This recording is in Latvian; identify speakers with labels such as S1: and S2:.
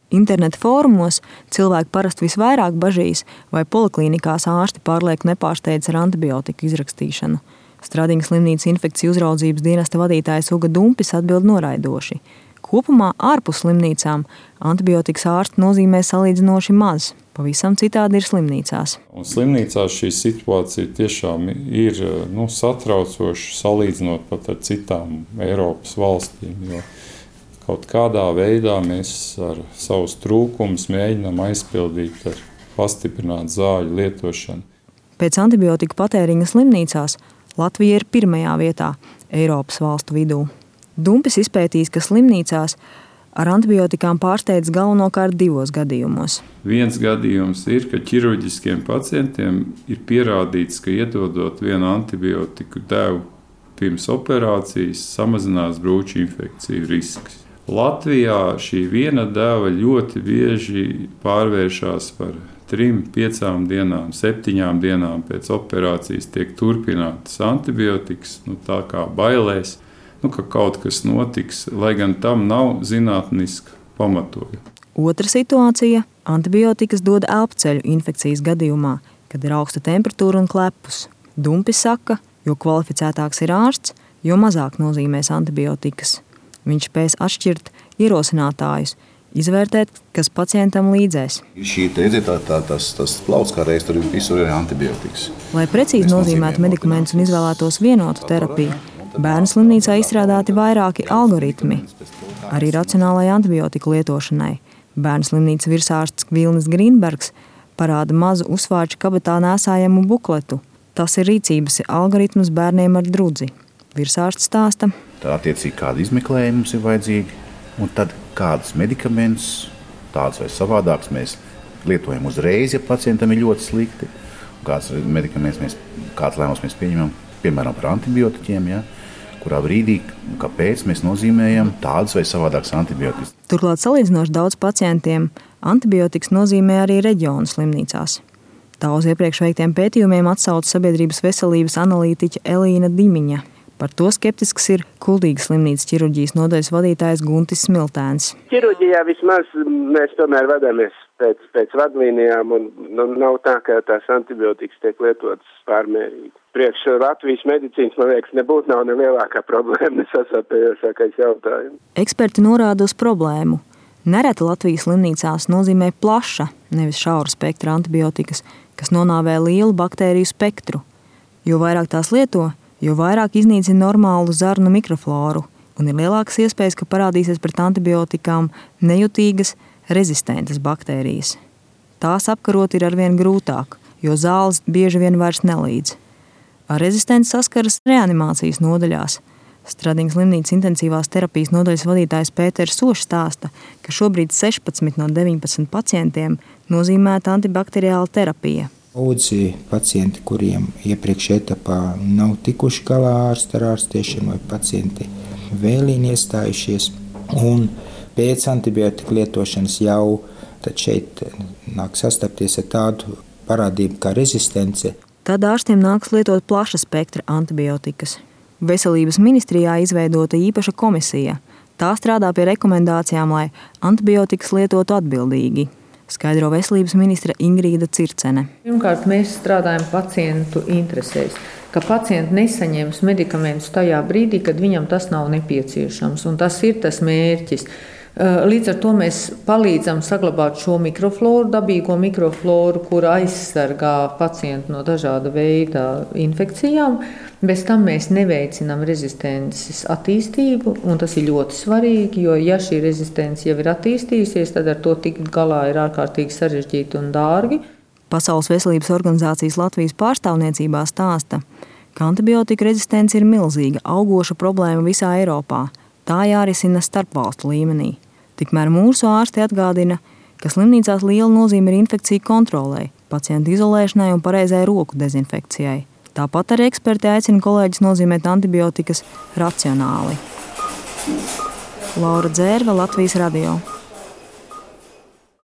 S1: Interneta fórumos cilvēki parasti visvairāk bažīs, vai poliklīnikās ārsti pārlieku nepārsteidz ar antibiotiku izrakstīšanu. Stradiņas slimnīcas infekciju uzraudzības dienesta vadītājs Uga Dumpis atbild noraidoši. Kopumā ārpus slimnīcām antibiotikas ārsti nozīmē salīdzinoši maz. Pavisam citādi ir slimnīcās.
S2: Un slimnīcās šī situācija tiešām ir satraucoša salīdzinot pat ar citām Eiropas valstīm. Jo kaut kādā veidā mēs ar savus trūkumus mēģinām aizpildīt ar pastiprinātu zāļu lietošanu.
S1: Pēc antibiotiku patēriņa slimnīcās Latvija ir pirmajā vietā Eiropas valstu vidū. Dumpis izpētījis, ka slimnīcās ar antibiotikām pārsteidz galvenokārt 2 gadījumos.
S2: Viens gadījums ir, ka ķirurģiskiem pacientiem ir pierādīts, ka iedodot vienu antibiotiku devu pirms operācijas samazinās brūču infekciju risks. Latvijā šī viena deva ļoti bieži pārvēršas par 3, 5 dienām, 7 dienām pēc operācijas tiek turpinātas antibiotikas, tā kā bailēs, ka kaut kas notiks, lai gan tam nav zinātniska pamatojuma.
S1: Otra situācija – antibiotikas dod elpceļu infekcijas gadījumā, kad ir augsta temperatūra un klepus. Dumpis saka, jo kvalificētāks ir ārsts, jo mazāk nozīmēs antibiotikas. Viņš spēs atšķirt ierosinātājus, izvērtēt, kas pacientam līdzēs.
S3: Šī tas plauts, kā reiz tur visur ir antibiotikas.
S1: Lai precīzi nozīmētu medikamentus un izvēlētos vienotu terapiju, bērnu slimnīcā izstrādāti vairāki algoritmi, arī racionālai antibiotiku lietošanai. Bērnu slimnīcas virsārsts Vilnis Grīnbergs parāda mazu uzvārču kabatā nēsājamu bukletu. Tas ir rīcības algoritms bērniem ar drudzi. Virsārsts stāsta.
S3: Tā attiecīgi kāda izmeklējuma mums ir vajadzīga, un tad kādus medikamentus, tādus vai savādākus mēs lietojam uzreiz, ja pacientam ir ļoti slikti. Kāds medikamentus kāds lēmums mēs pieņemam, piemēram, par antibiotiķiem, kurā brīdī, kāpēc mēs nozīmējam tādus vai savādākus antibiotikus.
S1: Turklāt salīdzinoši daudz pacientiem antibiotikas nozīmē arī reģionu slimnīcās. Tā uz iepriekš veiktiem pētījumiem atsauca sabiedrības veselības analītiķa Elīna Dimiņa. Par to skeptisks ir Kuldīgas slimnīcas ķirurģijas nodaļas vadītājs Guntis Smiltēns.
S4: Ķirurģijā vismaz mēs tomēr vadāmies pēc vadlīnijām un nav tā, ka tās antibiotikas tiek lietotas pārmērīgi. Priekš Latvijas medicīnas, man liekas, nebūtu nav lielākā problēma, nesasāpējošākais jautājums.
S1: Eksperti norāda uz problēmu. Nereti Latvijas slimnīcās nozīmē plaša, nevis šaura spektra antibiotikas, kas nonāvē lielu baktēriju spektru. Jo vairāk tās lieto, jo vairāk iznīcina normālu zarnu mikrofloru un ir lielākas iespējas, ka parādīsies pret antibiotikām nejutīgas, rezistentas baktērijas. Tās apkarot ir arvien grūtāk, jo zāles bieži vien vairs nelīdz. Ar rezistenci saskaras reanimācijas nodaļās. Stradiņas slimnīcas intensīvās terapijas nodaļas vadītājs Pēters Sošs stāsta, ka šobrīd 16 no 19 pacientiem nozīmēta antibakteriāla terapija.
S5: Daudzi pacienti, kuriem iepriekš etapā nav tikuši galā ar ārstēšanu, vai pacienti vēlīni iestājušies, un pēc antibiotika lietošanas jau tad šeit nāk sastapties ar tādu parādību kā rezistence.
S1: Tad ārstiem nāks lietot plaša spektra antibiotikas. Veselības ministrijā izveidota īpaša komisija. Tā strādā pie rekomendācijām, lai antibiotikas lietotu atbildīgi. Skaidro veselības ministre Ingrīda Circene.
S6: Pirmkārt, mēs strādājam pacientu interesēs, ka pacienti nesaņems medikamentus tajā brīdī, kad viņam tas nav nepieciešams, un tas ir tas mērķis. Līdz ar to mēs palīdzam saglabāt šo mikrofloru, dabīgo mikrofloru, kur aizsargā pacientu no dažāda veida infekcijām. Bez tam mēs neveicinām rezistences attīstību, un tas ir ļoti svarīgi, jo ja šī rezistence jau ir attīstījusies, tad ar to tikt galā ir ārkārtīgi sarežģīti un dārgi.
S1: Pasaules veselības organizācijas Latvijas pārstāvniecībā stāsta, ka antibiotika rezistence ir milzīga, augoša problēma visā Eiropā. Tā jārisina starpvalstu līmenī. Tikmēr mūsu ārsti atgādina, ka slimnīcās liela nozīme ir infekciju kontrolei, pacientu izolēšanai un pareizai roku dezinfekcijai. Tāpat arī eksperti aicina kolēģis nozīmēt antibiotikas racionāli. Laura Dzērve, Latvijas radio.